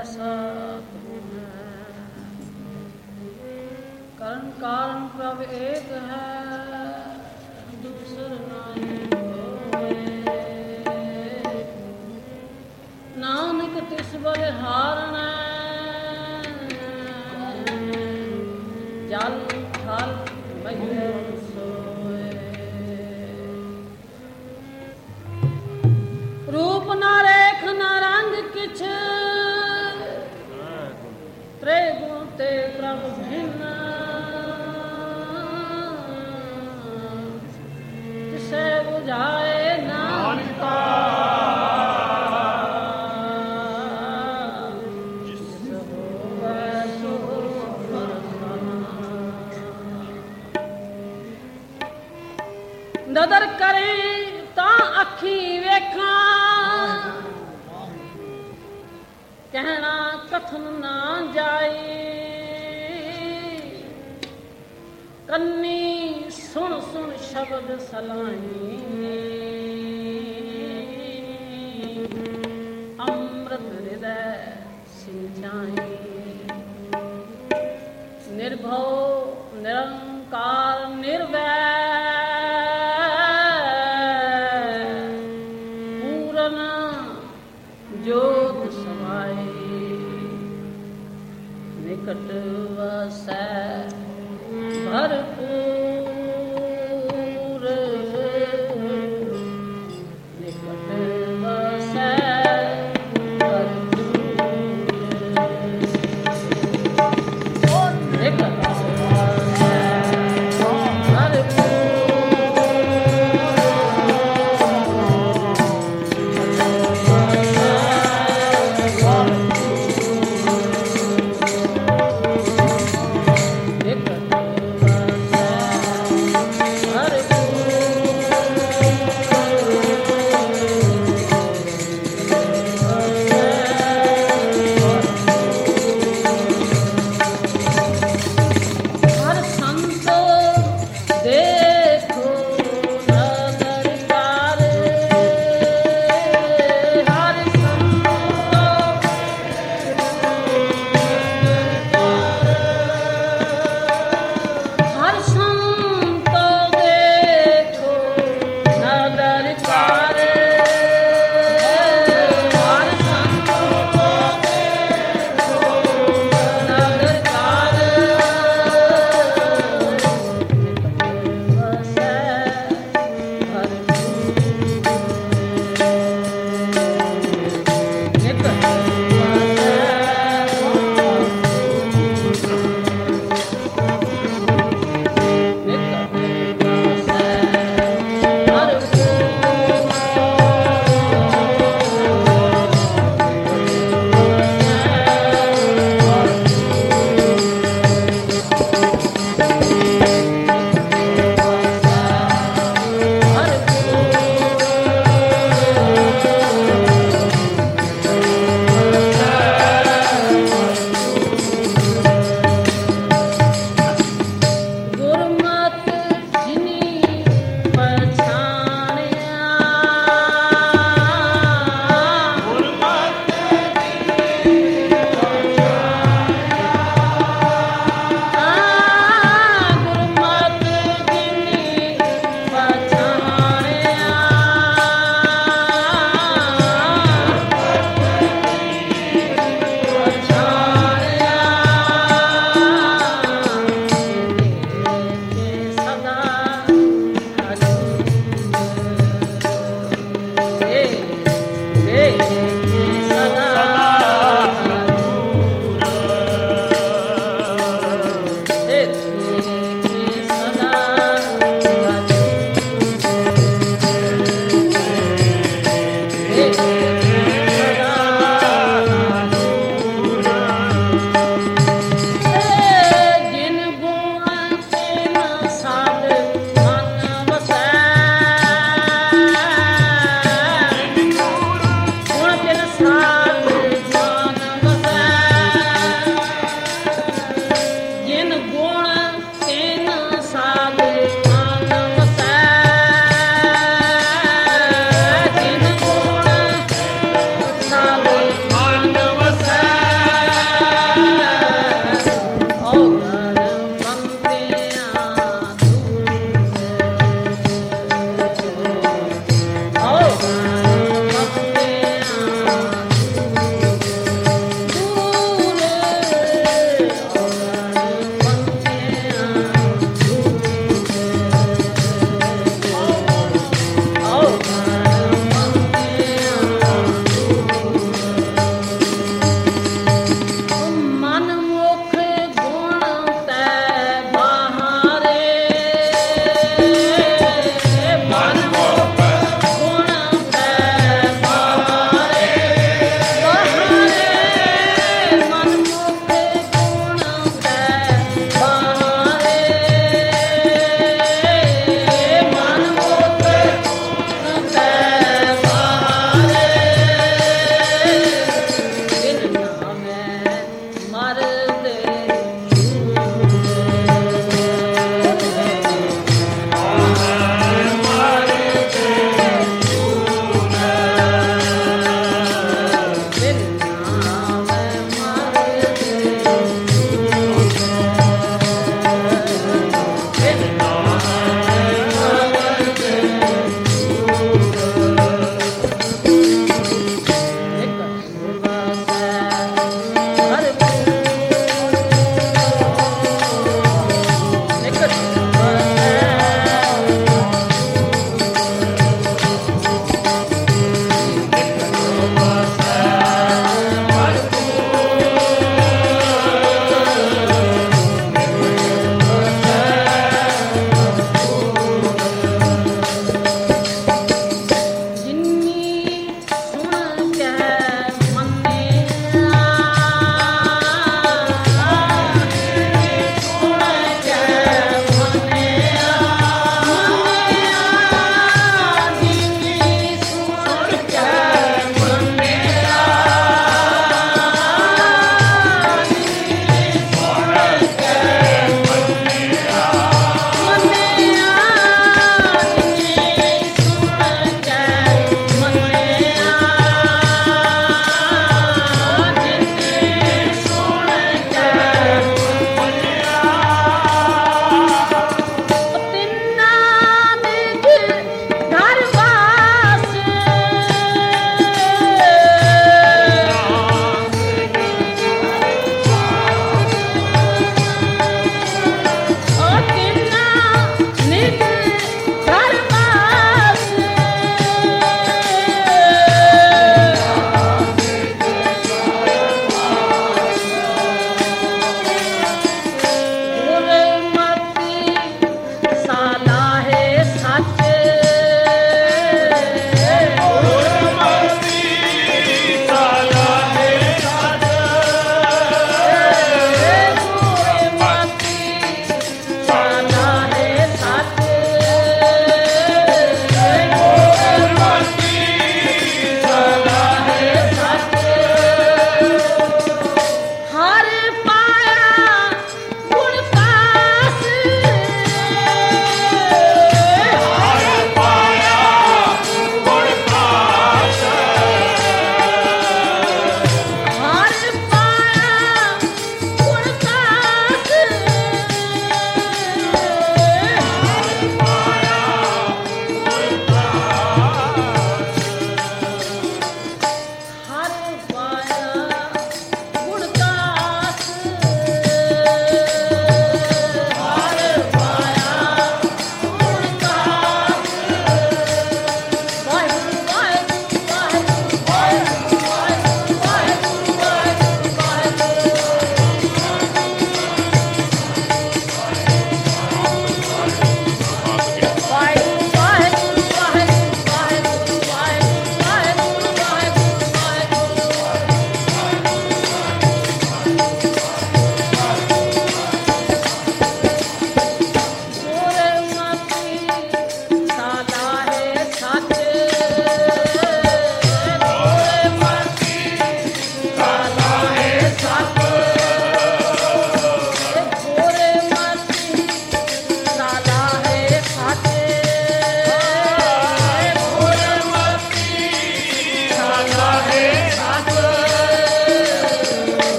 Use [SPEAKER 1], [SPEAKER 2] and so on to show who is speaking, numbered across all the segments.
[SPEAKER 1] ਐਸਾ ਕਰਨ ਕਾਰਨ ਪ੍ਰਭ ਏਕ ਹੈ ਦੂਸਰ ਨਾਹੀ ਹੋਏ। ਨਾਨਕ ਤਿਸ ਬਲਿਹਾਰਣੈ ਜਲ ਥਲ ਮਹਿ ਸੋਏ। ਰੂਪ ਨਾ ਰੇਖ ਨਾ ਰੰਗ ਕਿਛ ਤ੍ਰੇ ਗੁਣ ਤੇ ਪ੍ਰਭ ਭਿੰਨ। ਤਿਸੈ ਬੁਝਾਏ ਨਾਨਕਾ ਨਦਰ ਕਰੇ ਤਾਂ ਅੱਖੀ ਵੇਖਾਂ ਕਹਿਣਾ ਕਥਨ ਨਾ ਜਾਏ। ਕੰਨੀ ਸੁਣ ਸੁਣ ਸ਼ਬਦ ਸਲਾਈ ਅੰਮ੍ਰਿਤ ਹਿਰਦੈ ਸਿੰਚਾਈ। ਨਿਰਭਉ ਨਿਰੰਕਾਰ ਨਿਰਵੈਰ ਜੋਤ ਸਮਾਏ। ਨਿਕਟ ਵਸੈ ਭਰਪੂਰ ਨਿਕਟ ਵਸੈ ਭਰਪੂਰ ਨਿਕਟ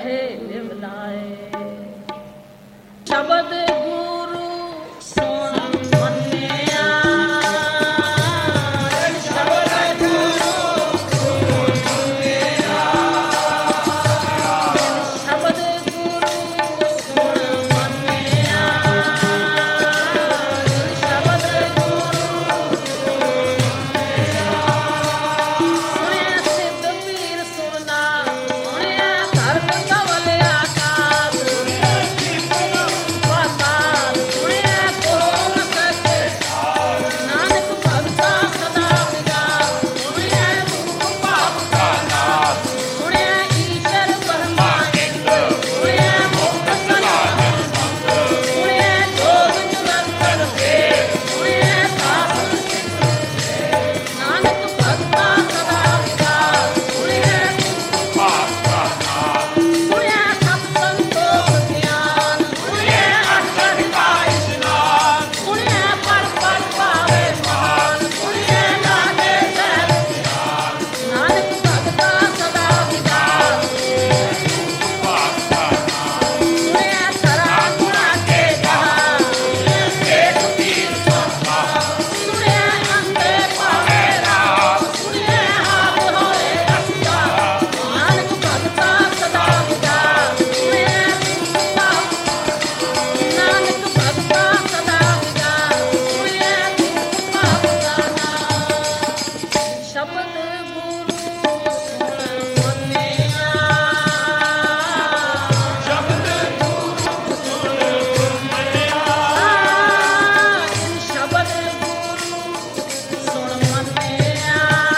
[SPEAKER 1] ਰਹੇ ਨਿਭ ਲਾਏ। ਸ਼ਬਦ ਗੁਰੂ ਸੁਣ ਮੰਨਿਆ, ਸ਼ਬਦ ਗੁਰੂ ਸੁਣ ਮੰਨਿਆ, ਸ਼ਬਦ ਗੁਰੂ ਸੁਣ ਮੰਨਿਆ, ਸ਼ਬਦ ਗੁਰੂ ਸੁਣਿਆ, ਸਿੱਧ ਪੀਰ ਸੁਣਨਾ, ਸੁਣਿਆ ਧਰਮ ਕਵਲ ਆਕਾਸ਼, ਪਾਤਾਲ ਸੁਣਿਆ ਕੋਨ ਸਕੇ, ਨਾਨਕ ਭਗਤਾ ਸਦਾ ਵਿਗਾਸ, ਸੁਣਿਆ ਰੂਪ ਭਾਵ ਕਾ ਨਾਸ, ਸੁਣਿਆ ਈਸ਼ਰ ਬ੍ਰਹਮਾ ਇੱਕ, ਸੁਣਿਆ ਮੁਕਤ ਸਨਾਤਨ ਸੰਤ, ਸੁਣਿਆ ਜੋਗ ਜੁਗੰਤਰ ਭੇਦ, ਸੁਣਿਆ ਸਾਸਨ ਸਿੱਧ, ਨਾਨਕ ਭਗਤਾ ਸਦਾ ਵਿਗਾਸ, ਸੁਣਿਆ ਰੂਪ ਭਾਵ ਕਾ ਨਾਸ, ਸੁਣਿਆ ਸਤ ਸੰਤੋਖ ਗਿਆਨ, ਸੁਣਿਆ ਅਠ ਕਾ ਇਸ਼ਨਾਨ, ਸੁਣਿਆ ਪੜ ਪੜ ਪਾਵੇ ਮਾਨ, ਸੁਣਿਆ ਲਾਗੇ ਸਹਿਬ ਧਿਆਨ, ਨਾਨਕ ਭਗਤਾ ਸਦਾ ਵਿਗਾਸ, ਸੁਣਿਆ ਸਰਾ ਗੁਣਾ ਕੇ ਜਹਾਂ, ਸੁਣਿਆ ਸੇਖ ਪੀਰ ਸੋਖਾ, ਸੁਣਿਆ ਅੰਤੇ ਪਾਵੇ ਰਾਮ, ਸੁਣਿਆ ਹਾਥ ਹੋਏ ਰਸਤਾ, ਨਾਨਕ ਭਗਤਾ ਸਦਾ ਵਿਗਾਸ, ਸੁਣਿਆ ਰੂਪ ਭਾਵ, ਨਾਨਕ ਭਗਤਾ ਸਦਾ ਵਿਗਾਸ, ਸੁਣਿਆ ਰੂਪ ਭਾਵ ਕਾ ਨਾਸ। ਸ਼ਬਦ ਗੁਰੂ ਸੁਣ ਮੰਨਿਆ, ਸ਼ਬਦ ਗੁਰੂ ਸੁਣ ਮੰਨਿਆ, ਸ਼ਬਦ ਗੁਰੂ ਸੁਣ ਮੰਨਿਆ,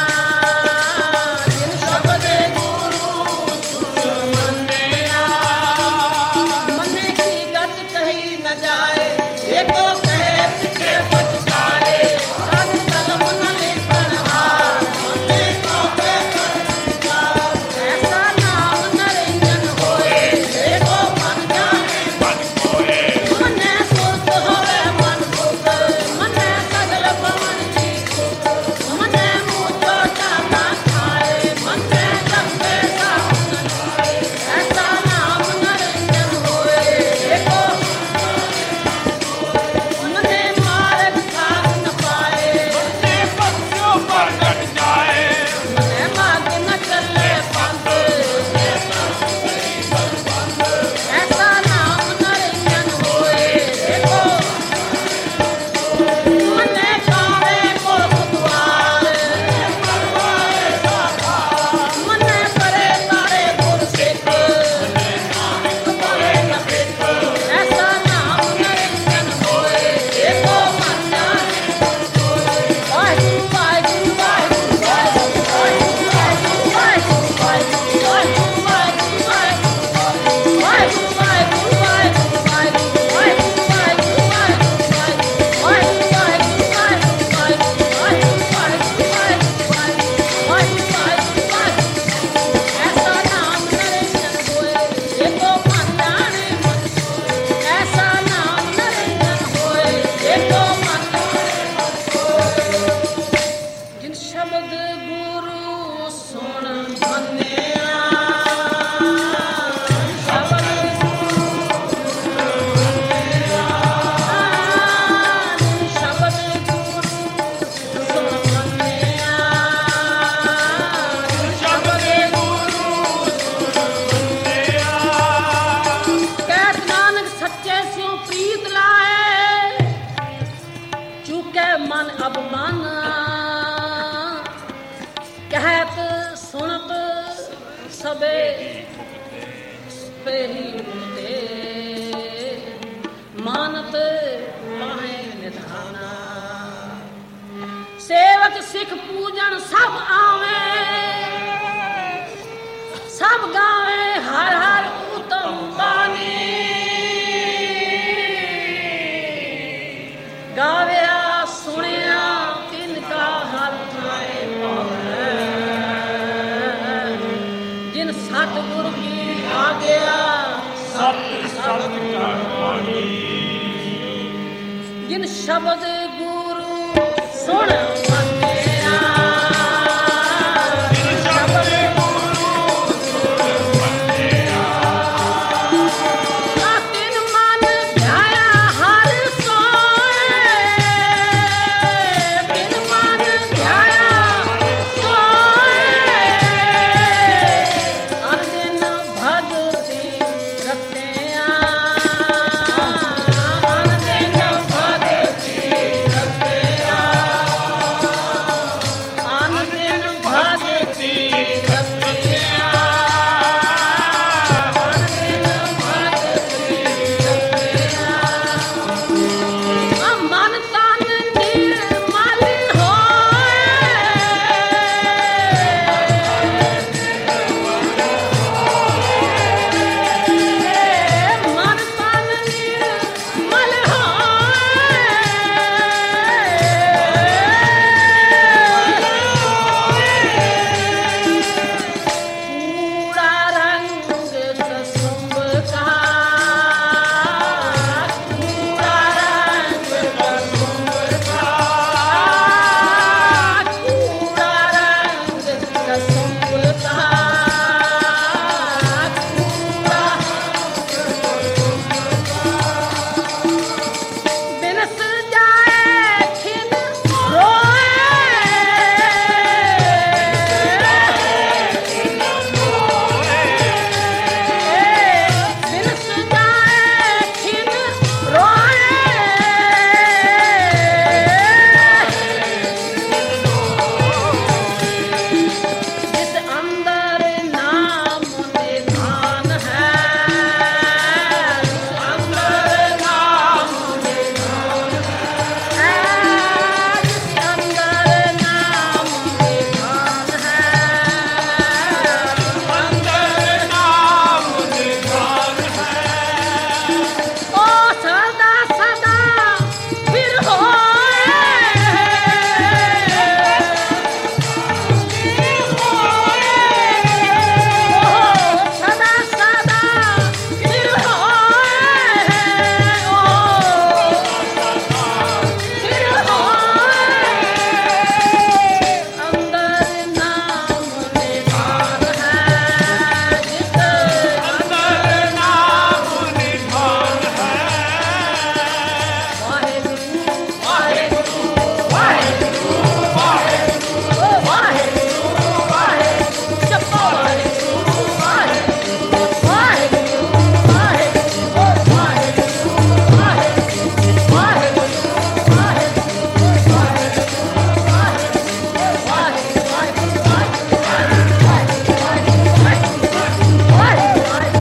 [SPEAKER 1] ਸ਼ਬਦ ਗੁਰੂ ਸੁਣ ਮੰਨਿਆ, ਮੰਨੇ ਕੀ ਗਤ ਕਹੀ ਨ ਜਾਏ, ਏਕੋ ਕਹੇ ਸਿੱਖੇ ਪਛਤਾਏ, ਸਤ ਕਲਮ ਨ ਲਿਖਣ ਹਾਰ, ਮੰਨੇ ਕੋ ਕੇ ਕਰ ਐਸਾ ਨਾਮ ਨਰਿੰਜਨ ਹੋਏ, ਏਕੋ ਮਨ ਜਾਣੇ ਮਨ ਕੋਏ, ਮੰਨੇ ਸੁਰਤ ਹੋਵੇ ਮਨ ਸੁਖ, ਮੰਨੇ ਸਗਲ ਭਵਨ ਦੀ ਸੁਖ, ਮੰਨੇ ਮੂੰਹ ਚੋਟਾ ਨਾ ਖਾਏ, ਮੰਨੇ ਜਪੇ ਸਾਧ ਨ ਜਾਏ, ਐਸਾ ਨਾਮ ਨਰਿੰਜਨ ਹੋਏ, ਏਕੋ ਮੰਨੇ ਮਾਰਗ ਸਾਧ ਨ ਪਾਏ, ਮੰਨੇ ਪੱਖਿਓ ਪ੍ਰਗਟ ਜਾਏ, ਮੰਨੇ ਮਾਰਗ ਨ ਚੱਲੇ ਪੰਥ, ਐਸਾ ਨਾਮ ਨਰਿੰਜਨ ਹੋਏ, ਏਕੋ ਮੰਨੇ ਕਾਵੇ ਪੁਰਖ ਦੁਆਰ, ਮੰਨੇ ਕਰੇ ਤਾਰੇ ਗੁਰ ਸਿੱਖ, ਕਰੇ ਨ ਸਿੱਖ, ਐਸਾ ਨਾਮ ਨਰਿੰਜਨ ਹੋਏ, ਏਕੋ ਮਨ ਜਾਣੇ ਵਾਹਿਗੁਰੂ ਵਾਹਿਗੁਰੂ ਵਾਹਿਗੁਰੂ ਵਾਹਿਗੁਰੂ ਵਾਹਿਗੁਰੂ ਵਾਹਿਗੁਰੂ ਵਾਹਿਗੁਰੂ ਵਾਹਿਗੁਰੂ ਵਾਹਿਗੁਰੂ ਵਾਹਿਗੁਰੂ ਐਸਾ ਨਾਮ ਨਰਿੰਜਨ ਹੋਏ, ਏਕੋ ਮਨ ਜਾਣੇ ਮਨ ਸੋਏ, ਐਸਾ ਨਾਮ ਨਰਿੰਜਨ ਹੋਏ, ਏਕੋ ਮਨ ਜਾਣੇ ਮਨ ਸੋਏ। ਜਿਨ ਸ਼ਬਦ ਗੁਰੂ ਸੁਣ ਮੰਨਿਆ, ਸ਼ਬਦ ਗੁਰੂ ਜਿਨ ਸ਼ਬਦ ਗੁਰੂ ਸੁਣ ਮੰਨਿਆ, ਸ਼ਬਦ ਗੁਰੂ ਕਹਿਤ ਨਾਨਕ ਸੱਚੇ ਸਿਉ ਪ੍ਰੀਤ ਲਾਏ, ਚੁਕੇ ਮਨ ਅਬਮਨ, ਕਹਿਤ ਸੁਣਤ ਸਬੇ ਪੇਹੀ ਉਤੇ, ਮਾਨਤ ਪਾਹੇ ਨਿਧਾਨਾ, ਸੇਵਕ ਸਿੱਖ ਪੂਜਨ ਸਭ ਆਵੇ, ਸਭ ਗਾਵੇ ਹਰ ਹਰ ਉਤਮ ਬਾਣੀ, ਗਾਵਿਆ ਸੁਣਿਆ ਤਿਨ ਕਾ ਹਰ ਥਾਏ ਪਾਵੈ, ਜਿਨ ਸਤਿਗੁਰ ਕੀ ਆਗਿਆ ਸਤ ਸਤ ਕਰ ਬਾਣੀ, ਜਿਨ ਸ਼ਬਦ